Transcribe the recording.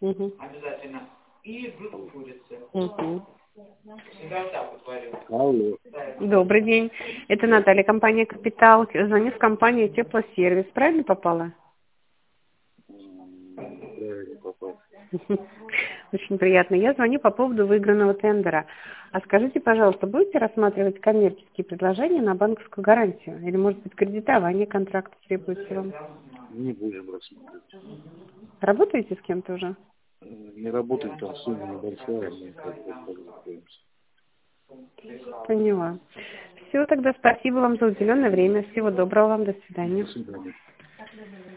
Угу. обязательно. И блюдо курицы. Угу. Всегда вот так вот варю. Алло. Добрый день. Это Наталья, компания «Капитал». Звоню в компанию «Теплосервис». Правильно попала? Правильно попал. Очень приятно. Я звоню по поводу выигранного тендера. А скажите, пожалуйста, будете рассматривать коммерческие предложения на банковскую гарантию? Или, может быть, кредитование контракта требуется вам? Не будем рассматривать. Работаете с кем-то уже? Не работаем, там сумма небольшая, мы как бы подготовимся. Поняла. Все, тогда спасибо вам за уделенное время. Всего доброго вам. До До свидания. свидания.